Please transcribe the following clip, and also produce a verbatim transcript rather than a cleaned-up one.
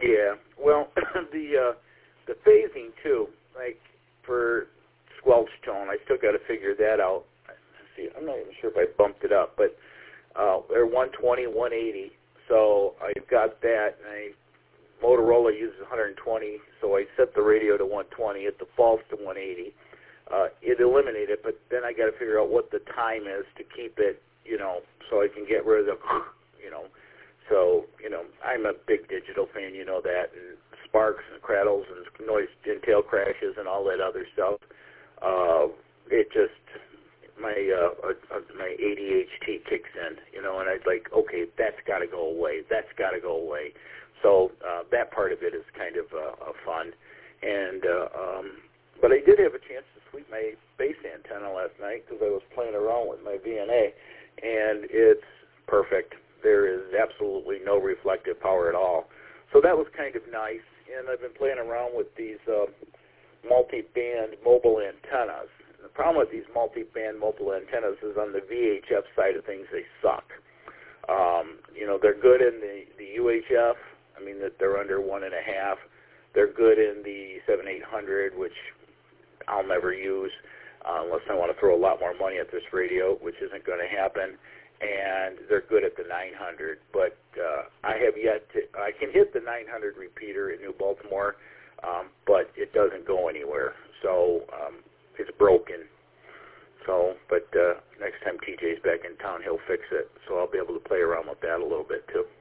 Yeah. Well, the uh, the phasing too, like for squelch tone, I still got to figure that out. Let's see, I'm not even sure if I bumped it up, but uh, they're one twenty, one eighty. So I've got that, and I, Motorola uses one twenty, so I set the radio to one twenty. It defaults to one eighty. Uh, it eliminated it, but then I got to figure out what the time is to keep it, you know, so I can get rid of the, you know. So, you know, I'm a big digital fan, you know that, and sparks and crackles and noise and tail crashes and all that other stuff. Uh, it just, my uh, uh, my A D H D kicks in, you know, and I'd like, okay, that's got to go away. That's got to go away. So uh, that part of it is kind of uh, uh, fun. And uh, um, but I did have a chance to sweep my base antenna last night because I was playing around with my V N A, and it's perfect. There is absolutely no reflective power at all. So that was kind of nice. And I've been playing around with these uh, multi-band mobile antennas. And the problem with these multi-band mobile antennas is on the V H F side of things, they suck. Um, you know, they're good in the, the U H F. I mean, that they're under one and a half. They're good in the seven eight hundred, which I'll never use uh, unless I want to throw a lot more money at this radio, which isn't going to happen. And they're good at the nine hundred, but uh, I have yet to, I can hit the nine hundred repeater in New Baltimore, um, but it doesn't go anywhere, so um, it's broken. So, but uh, next time T J's back in town, he'll fix it, so I'll be able to play around with that a little bit too.